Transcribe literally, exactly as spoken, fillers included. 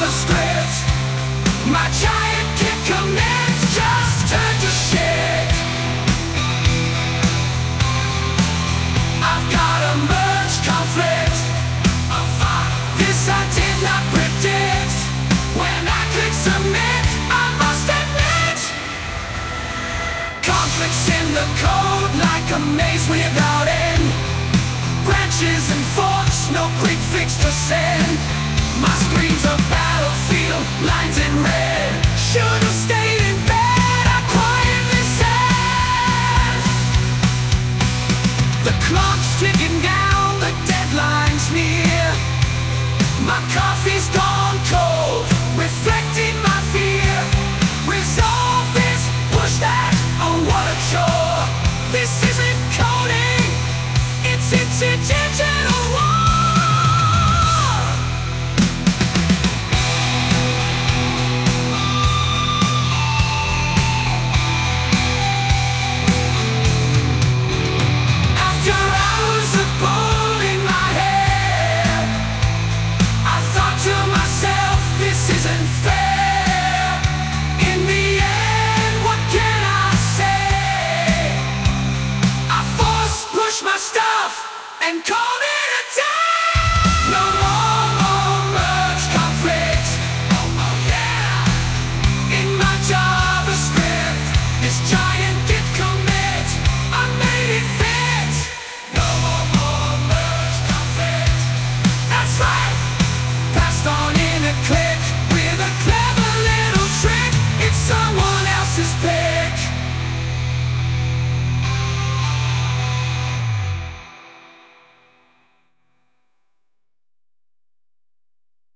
JavaScript. My giant git commit just turned to shit. I've got a merge conflict. Oh fuck, this I did not predict. When I click submit, I must admit, conflicts in the code like a maze without end. Branches and forks, no quick fix to send. My screen's a battlefield, lines in red. Should've stayed in bed, I quietly said. The clock's ticking down, the deadline's near. My coffee's gone cold, reflecting my fear. Resolve this, push that, oh what a chore. This isn't coding, it's it's a digital war. After hours of pulling my hair, I thought to myself, this isn't fair. In the end, what can I say? I force push my stuff and call it a day. No more, more merge conflict. Oh, oh yeah. In my JavaScript, this giant git commit, I made it fit. No more, more merge conflict. That's right. Passed on in a click with a clever little trick. It's someone else's pick.